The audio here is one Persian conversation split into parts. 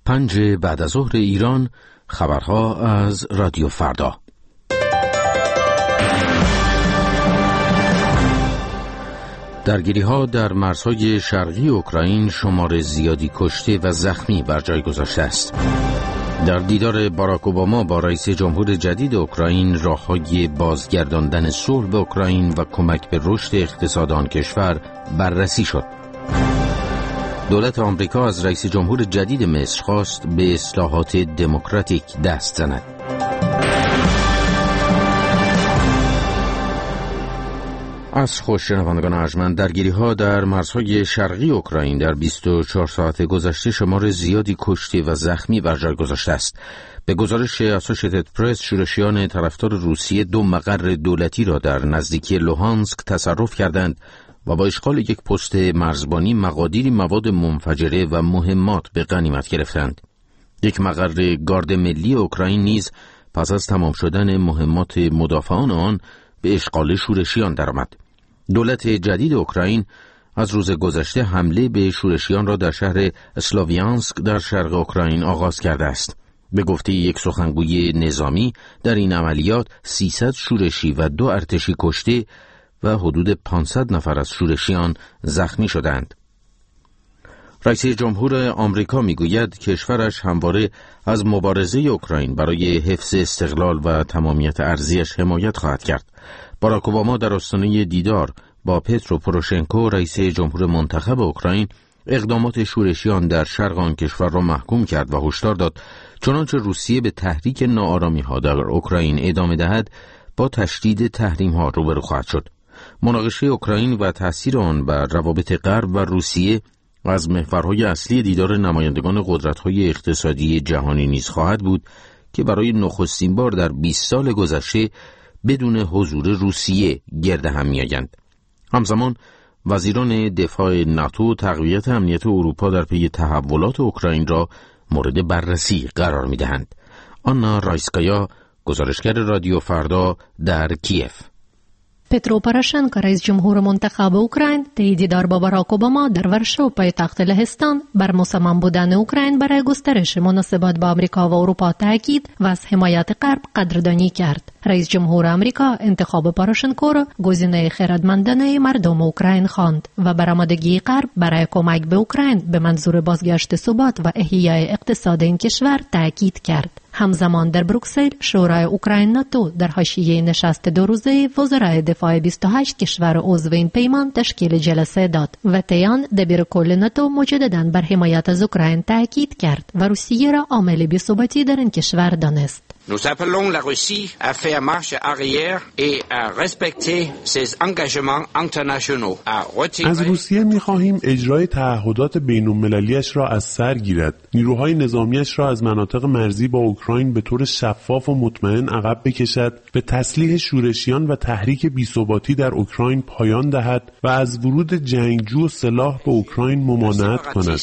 5 بعد از ظهر ایران، خبرها از رادیو فردا. درگیری‌ها در مرزهای شرقی اوکراین شمار زیادی کشته و زخمی بر جای گذاشته است. در دیدار باراک اوباما با رئیس جمهور جدید اوکراین، راه‌های بازگرداندن صلح به اوکراین و کمک به رشد اقتصاد آن کشور بررسی شد. دولت آمریکا از رئیس جمهور جدید مصر خواست به اصلاحات دموکراتیک دست زند. از خوششنوندگان ارجمند، درگیری‌ها در مرزهای شرقی اوکراین در 24 ساعت گذشته شمار زیادی کشته و زخمی بر جای گذاشته است. به گزارش اسوشییتد پرس، شورشیان طرفدار روسیه 2 مقر دولتی را در نزدیکی لوهانسک تصرف کردند و با اشغال یک پست مرزبانی مقادیری مواد منفجره و مهمات به غنیمت گرفتند. یک مقر گارد ملی اوکراین نیز پس از تمام شدن مهمات مدافعان آن به اشغال شورشیان درآمد. دولت جدید اوکراین از روز گذشته حمله به شورشیان را در شهر اسلاویانسک در شرق اوکراین آغاز کرده است. به گفته یک سخنگوی نظامی، در این عملیات 300 شورشی و 2 ارتشی کشته و حدود 500 نفر از شورشیان زخمی شدند. رئیس جمهور آمریکا میگوید کشورش همواره از مبارزه اوکراین برای حفظ استقلال و تمامیت ارضیش حمایت خواهد کرد. باراک اوباما در آستانه دیدار با پترو پوروشنکو، رئیس جمهور منتخب اوکراین، اقدامات شورشیان در شرق آن کشور را محکوم کرد و هشدار داد چنانچه روسیه به تحریک ناآرامی‌ها در اوکراین ادامه دهد، با تشدید تحریم‌ها روبرو خواهد شد. مناقشه اوکراین و تأثیر آن بر روابط غرب و روسیه از محورهای اصلی دیدار نمایندگان قدرت‌های اقتصادی جهانی نیز خواهد بود که برای نخستین بار در 20 سال گذشته بدون حضور روسیه گرد هم می‌آیند. همزمان وزیران دفاع ناتو تقویت امنیت اروپا در پی تحولات اوکراین را مورد بررسی قرار می‌دهند. آنا رایسکایا، گزارشگر رادیو فردا در کیف. پترو پوروشنکو، رئیس جمهور منتخب اوکراین، طی دیدار با باراک اوباما در ورشو، پایتخت لهستان، بر مصمم بودن اوکراین برای گسترش مناسبات با آمریکا و اروپا تاکید و از حمایت غرب قدردانی کرد. رئیس جمهور آمریکا انتخاب پوروشنکو را گزینه خردمندانه مردم اوکراین خواند و بر آمادگی غرب برای کمک به اوکراین به منظور بازگشت ثبات و احیای اقتصاد این کشور تاکید کرد. همزمان در بروکسل، شورای اوکراین ناتو در حاشیه نشست 2 روزه وزرای دفاع 28 کشور عضو این پیمان تشکیل جلسه داد و تیان دبیر کل ناتو مجدداً بر حمایت از اوکراین تاکید کرد و روسیه را عامل بی‌ثباتی در این کشور دانست. Nous appelons la Russie à faire marche arrière et à respecter ses engagements internationaux. از روسیه می‌خواهیم اجرای تعهدات بین‌المللی‌اش را از سر گیرد. نیروهای نظامیش را از مناطق مرزی با اوکراین به طور شفاف و مطمئن عقب بکشد، به تسلیح شورشیان و تحریک بی‌ثباتی در اوکراین پایان دهد و از ورود جنگجو و سلاح به اوکراین ممانعت کند.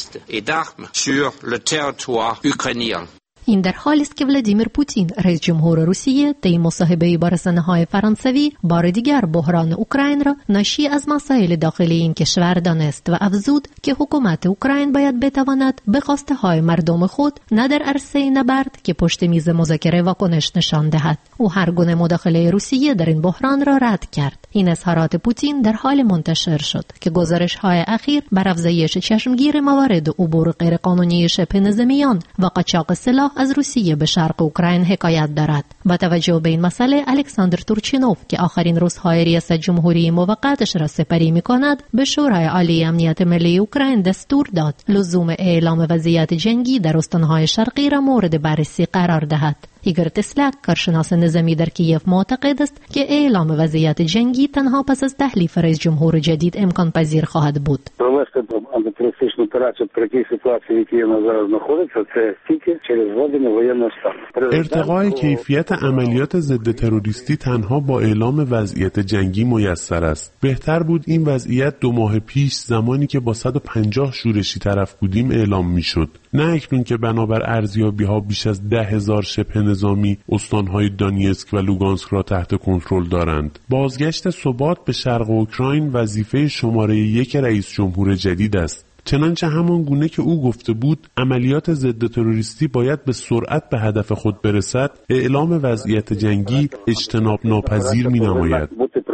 این در حالی است که ولادیمیر پوتین، رئیس جمهور روسیه، طی مصاحبه‌ای با رسانه‌های فرانسوی بار دیگر بحران اوکراین را ناشی از مسائل داخلی این کشور دانست و افزود که حکومت اوکراین باید بتواند به خواسته‌های مردم خود نه در عرصه نبرد که پشت میز مذاکره واکنش نشان دهد. او هر گونه مداخله روسیه در این بحران را رد کرد. این اظهارات پوتین در حال منتشر شد که گزارش‌های اخیر بر افزایش چشمگیر موارد عبور غیرقانونی شبه نظامیان و قاچاق سلاح از روسیه به شرق اوکراین حکایت دارد. با توجه به این مسئله، الکساندر تورچینوف که آخرین روزهای ریاست جمهوری موقتش را سپری می‌کند، به شورای عالی امنیت ملی اوکراین دستور داد لزوم اعلام وضعیت جنگی در استان‌های شرقی را مورد بررسی قرار دهد. ایگور تسلاک، کارشناس نظامی در کیف، معتقد است که اعلام وضعیت جنگی تنها پس از تحلیف رئیس جمهور جدید امکان پذیر خواهد بود. антитерористичну операцію при такій ситуації, в якій вона зараз знаходиться, це тільки через введення воєнного стану. ارتقای کیفیت عملیات ضد تروریستی تنها با اعلام وضعیت جنگی میسر است. بهتر بود این وضعیت 2 ماه پیش، زمانی که با 150 شورشی طرف بودیم، اعلام میشد. نه اکنون که بنابر ارزیابی‌ها بیش از 10,000 شبه نظامی استان‌های دانیسک و لوگانسک را تحت کنترل دارند. بازگشت ثبات به شرق اوکراین وظیفه شماره 1 رئیس جمهور جدید است. چنانچه همان گونه که او گفته بود عملیات ضد تروریستی باید به سرعت به هدف خود برسد، اعلام وضعیت جنگی اجتناب ناپذیر می‌نماید.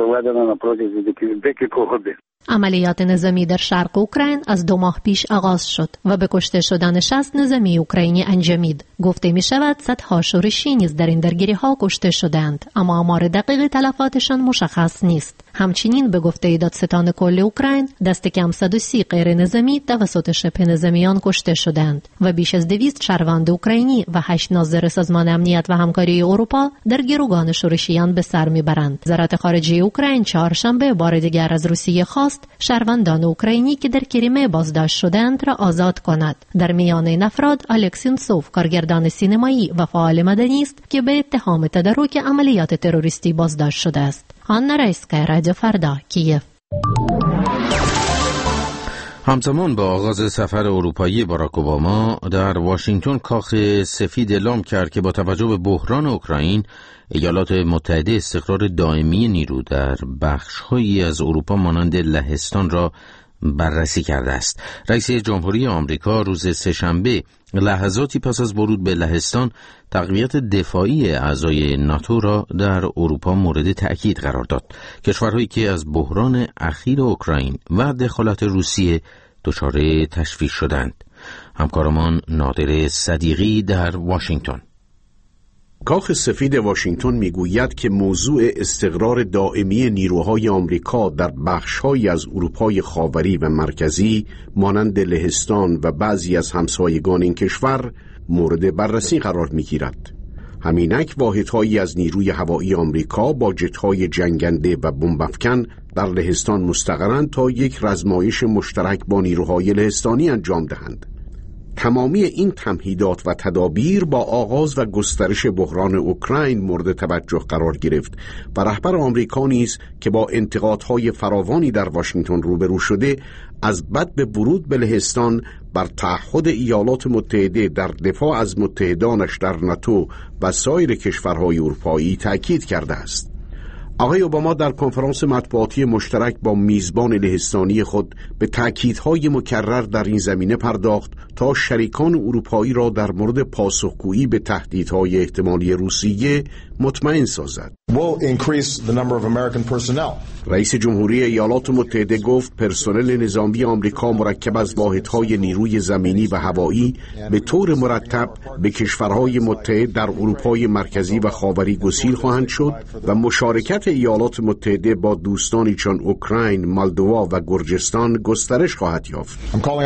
عملیات نظامی در شرق اوکراین از 2 ماه پیش آغاز شد و به کشته شدن 60 نظامی اوکراینی انجامید. گفته می شود صدها شورشی نیز در این درگیری ها کشته شدند، اما آمار دقیق تلفاتشان مشخص نیست. همچنین به گفته دادستان کل اوکراین دست کم 130 غیر نظامی توسط شبه نظامیان کشته شدند و بیش از 200 شهروند اوکراینی و 8 ناظر سازمان امنیت و همکاری اروپا در گروگان شورشیان به سر میبرند. وزارت خارجه اوکراین چهارشنبه بار دیگر از روسیه خواست شهروندان اوکراینی که در کریمه بازداشت شدند را آزاد کند. در میان این افراد الکسینسوف کارگردان سینمایی و فعال مدنی است که به اتهام تدارک عملیات تروریستی بازداشت شده است. آنا رایسکا، رادیو فردا، کیف. همزمان با آغاز سفر اروپایی باراک اوباما در واشنگتن، کاخ سفید اعلام کرد که با توجه به بحران اوکراین، ایالات متحده استقرار دائمی نیرو در بخش‌هایی از اروپا مانند لهستان را بررسی کرده است. رئیس جمهوری آمریکا روز سه‌شنبه لحظاتی پس از ورود به لهستان تقویت دفاعی اعضای ناتو را در اروپا مورد تأکید قرار داد. کشورهایی که از بحران اخیر اوکراین و دخالت روسیه دچار تشویش شدند. همکارمان نادر صدیقی در واشنگتن. کاخ سفید واشنگتن میگوید که موضوع استقرار دائمی نیروهای آمریکا در بخش‌هایی از اروپای خاوری و مرکزی مانند لهستان و بعضی از همسایگان این کشور مورد بررسی قرار میگیرد. همینک واحدهایی از نیروی هوایی آمریکا با جت‌های جنگنده و بمب‌افکن در لهستان مستقرند تا یک رزمایش مشترک با نیروهای لهستانی انجام دهند. تمامی این تمهیدات و تدابیر با آغاز و گسترش بحران اوکراین مورد توجه قرار گرفت و رهبر آمریکا نیز که با انتقادهای فراوانی در واشنگتن روبرو شده، از بد به ورود به لهستان بر تعهد ایالات متحده در دفاع از متحدانش در ناتو و سایر کشورهای اروپایی تأکید کرده است. آقای اوباما در کنفرانس مطبوعاتی مشترک با میزبان لهستانی خود به تأکیدهای مکرر در این زمینه پرداخت تا شریکان اروپایی را در مورد پاسخگویی به تهدیدهای احتمالی روسیه مطمئن سازد. رئیس جمهوری ایالات متحده گفت پرسنل نظامی آمریکا مرکب از واحدهای نیروی زمینی و هوایی به طور مرتب به کشورهای متحد در اروپای مرکزی و خاوری گسیل خواهند شد و مشارکت ایالات متحده با دوستانی چون اوکراین، مالدووا و گرجستان گسترش خواهد یافت.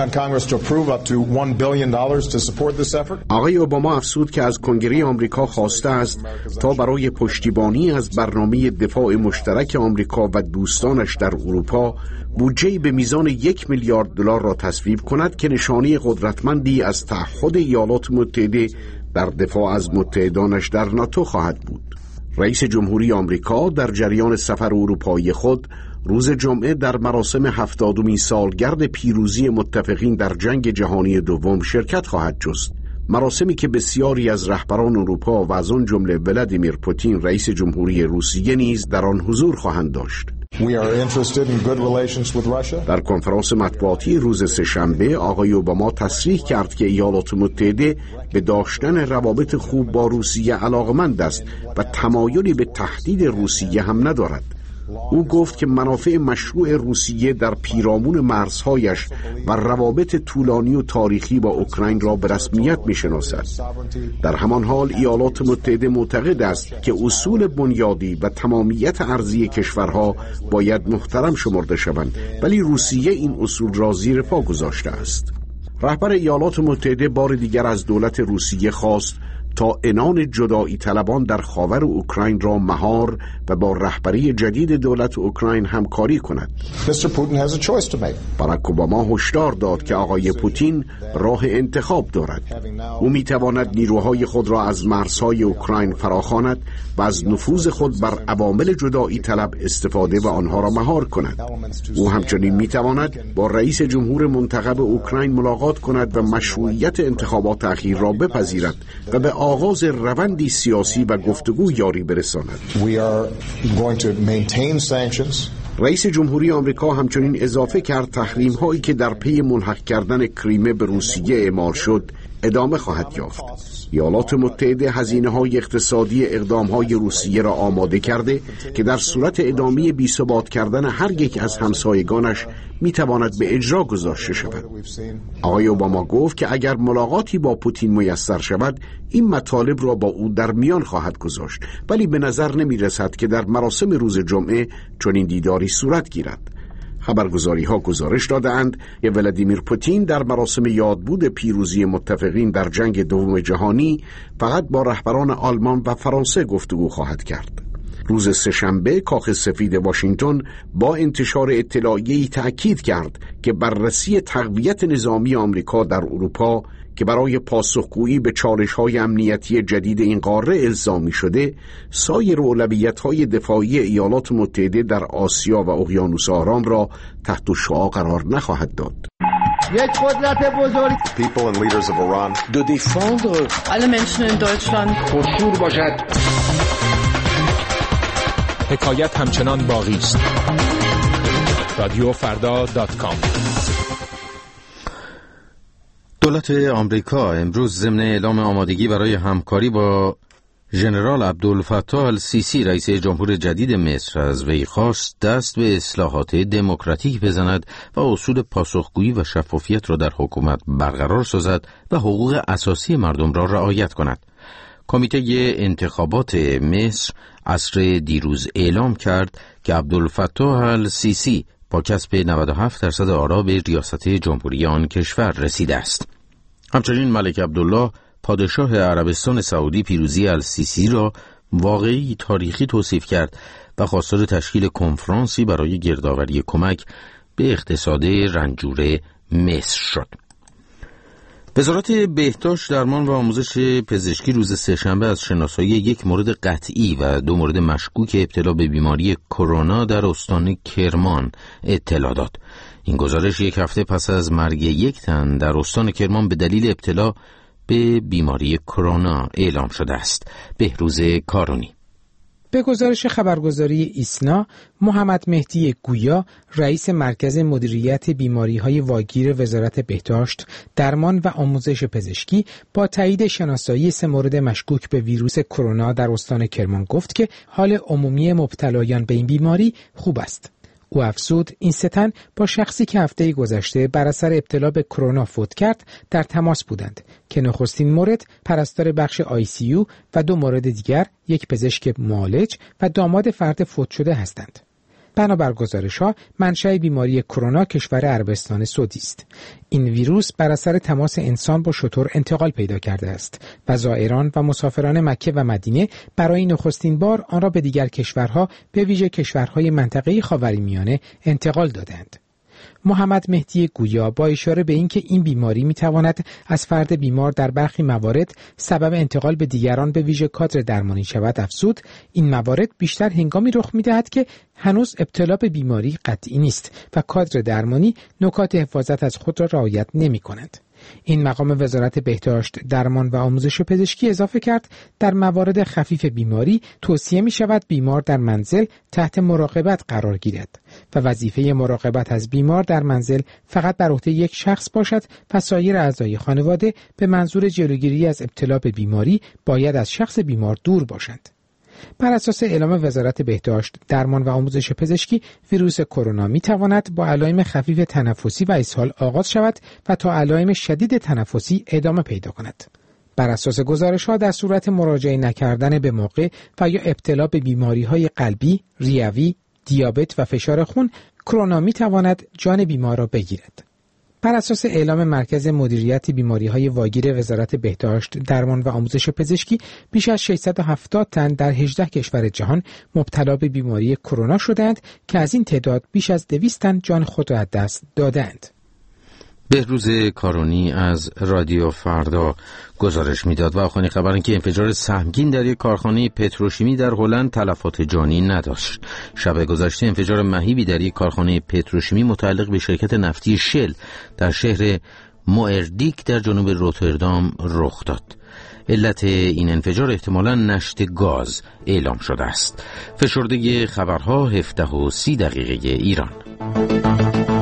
آقای اوباما افزود که از کنگره آمریکا خواسته است تا برای پشتیبانی از برنامه دفاع مشترک آمریکا و دوستانش در اروپا بودجه‌ای به میزان 1 میلیارد دلار را تصویب کند که نشانه قدرتمندی از تعهد ایالات متحده در دفاع از متحدانش در ناتو خواهد بود. رئیس جمهوری آمریکا در جریان سفر اروپایی خود روز جمعه در مراسم 70مین سالگرد پیروزی متفقین در جنگ جهانی دوم شرکت خواهد جست. مراسمی که بسیاری از رهبران اروپا و از آن جمله ولادیمیر پوتین رئیس جمهوری روسیه نیز در آن حضور خواهند داشت. در کنفرانس مطبوعاتی روز سه‌شنبه آقای اوباما تصریح کرد که ایالات متحده به داشتن روابط خوب با روسیه علاقمند است و تمایلی به تهدید روسیه هم ندارد. او گفت که منافع مشروع روسیه در پیرامون مرزهایش و روابط طولانی و تاریخی با اوکراین را به رسمیت می‌شناسد. در همان حال ایالات متحده معتقد است که اصول بنیادی و تمامیت ارضی کشورها باید محترم شمرده شوند، ولی روسیه این اصول را زیر پا گذاشته است. رهبر ایالات متحده بار دیگر از دولت روسیه خواست تا عنان جدایی طلبان در خاور اوکراین را مهار و با رهبری جدید دولت اوکراین همکاری کند. باراک اوباما هشدار داد که آقای پوتین راه انتخاب دارد. او میتواند نیروهای خود را از مرزهای اوکراین فراخواند و از نفوذ خود بر عوامل جدایی طلب استفاده و آنها را مهار کند. او همچنین میتواند با رئیس جمهور منتخب اوکراین ملاقات کند و مشروعیت انتخابات اخیر را بپذیرد و به آغاز روندی سیاسی و گفتگو یاری برساند. رئیس جمهوری آمریکا همچنین اضافه کرد تحریم هایی که در پی ملحق کردن کریمه به روسیه اعمال شد ادامه خواهد یافت. ایالات متحده هزینه‌های اقتصادی اقدام‌های روسیه را آماده کرده که در صورت ادامه بی‌ثبات کردن هر یک از همسایگانش می‌تواند به اجرا گذاشته شود. آقای اوباما گفت که اگر ملاقاتی با پوتین میسر شود این مطالب را با او در میان خواهد گذاشت، ولی به نظر نمی‌رسد که در مراسم روز جمعه چنین دیداری صورت گیرد. خبرگزاری‌ها گزارش دادند که ولادیمیر پوتین در مراسم یادبود پیروزی متفقین در جنگ دوم جهانی فقط با رهبران آلمان و فرانسه گفتگو خواهد کرد. روز سه‌شنبه کاخ سفید واشنگتن با انتشار اطلاعیه‌ای تأکید کرد که بررسی تقویت نظامی آمریکا در اروپا که برای پاسخگویی به چالش‌های امنیتی جدید این قاره الزامی شده، سایر اولویت‌های دفاعی ایالات متحده در آسیا و اقیانوس آرام را تحت شعاع قرار نخواهد داد. یک قدرت بزرگ People and leaders of Iran de défendre alle Menschen in Deutschland پرشور باشد. حکایت همچنان باقی است. رادیوفردا.com. دولت آمریکا امروز ضمن اعلام آمادگی برای همکاری با ژنرال عبدالفتاح السیسی رئیس جمهور جدید مصر از وی خواست دست به اصلاحات دموکراتیک بزند و اصول پاسخگویی و شفافیت را در حکومت برقرار سازد و حقوق اساسی مردم را رعایت کند. کمیته انتخابات مصر عصر دیروز اعلام کرد که عبدالفتاح السیسی با کسب 97% آرا به ریاست جمهوری آن کشور رسیده است. همچنین ملک عبدالله پادشاه عربستان سعودی پیروزی السیسی را واقعی تاریخی توصیف کرد و خواستار تشکیل کنفرانسی برای گردآوری کمک به اقتصاد رنجور مصر شد. وزارت بهداشت، درمان و آموزش پزشکی روز سه‌شنبه از شناسایی یک مورد قطعی و 2 مورد مشکوک ابتلا به بیماری کرونا در استان کرمان اطلاع داد. این گزارش یک هفته پس از مرگ 1 تن در استان کرمان به دلیل ابتلا به بیماری کرونا اعلام شده است. بهروز کارونی. به گزارش خبرگزاری ایسنا، محمد مهدی گویا رئیس مرکز مدیریت بیماری‌های واگیر وزارت بهداشت، درمان و آموزش پزشکی با تایید شناسایی 3 مورد مشکوک به ویروس کرونا در استان کرمان گفت که حال عمومی مبتلایان به این بیماری خوب است. او افزود این 3 تن با شخصی که هفته گذشته بر اثر ابتلا به کرونا فوت کرد در تماس بودند که نخستین مورد پرستار بخش ICU و 2 مورد دیگر یک پزشک معالج و داماد فرد فوت شده هستند. بنابر گزارش‌ها منشأ بیماری کرونا کشور عربستان سعودی است. این ویروس بر اثر تماس انسان با شتر انتقال پیدا کرده است و زائران و مسافران مکه و مدینه برای نخستین بار آن را به دیگر کشورها به ویژه کشورهای منطقه خاورمیانه انتقال دادند. محمد مهدی گویا با اشاره به اینکه این بیماری میتواند از فرد بیمار در برخی موارد سبب انتقال به دیگران به ویژه کادر درمانی شود افزود این موارد بیشتر هنگامی رخ میدهد که هنوز ابتلا به بیماری قطعی نیست و کادر درمانی نکات حفاظت از خود را رعایت نمی‌کند. این مقام وزارت بهداشت، درمان و آموزش پزشکی اضافه کرد در موارد خفیف بیماری توصیه می شود بیمار در منزل تحت مراقبت قرار گیرد و وظیفه مراقبت از بیمار در منزل فقط بر عهده یک شخص باشد و سایر اعضای خانواده به منظور جلوگیری از ابتلا به بیماری باید از شخص بیمار دور باشند. بر اساس اعلام وزارت بهداشت، درمان و آموزش پزشکی، ویروس کرونا می تواند با علائم خفیف تنفسی و اسهال آغاز شود و تا علائم شدید تنفسی ادامه پیدا کند. بر اساس گزارش‌ها در صورت مراجعه نکردن به موقع و یا ابتلا به بیماری‌های قلبی، ریوی، دیابت و فشار خون، کرونا می تواند جان بیمار را بگیرد. بر اساس اعلام مرکز مدیریت بیماری‌های واگیر وزارت بهداشت، درمان و آموزش پزشکی، بیش از 670 تن در 18 کشور جهان مبتلا به بیماری کرونا شدند که از این تعداد بیش از 200 تن جان خود را از دست دادند. بهروز کارونی از رادیو فردا گزارش میداد و آخرین خبر این که انفجار سهمگین در یک کارخانه پتروشیمی در هلند تلفات جانی نداشت. شب گذشته انفجار مهیبی در یک کارخانه پتروشیمی متعلق به شرکت نفتی شل در شهر موئردیک در جنوب روتردام رخ داد. علت این انفجار احتمالاً نشت گاز اعلام شده است. فشرده خبرها 17:30 ایران.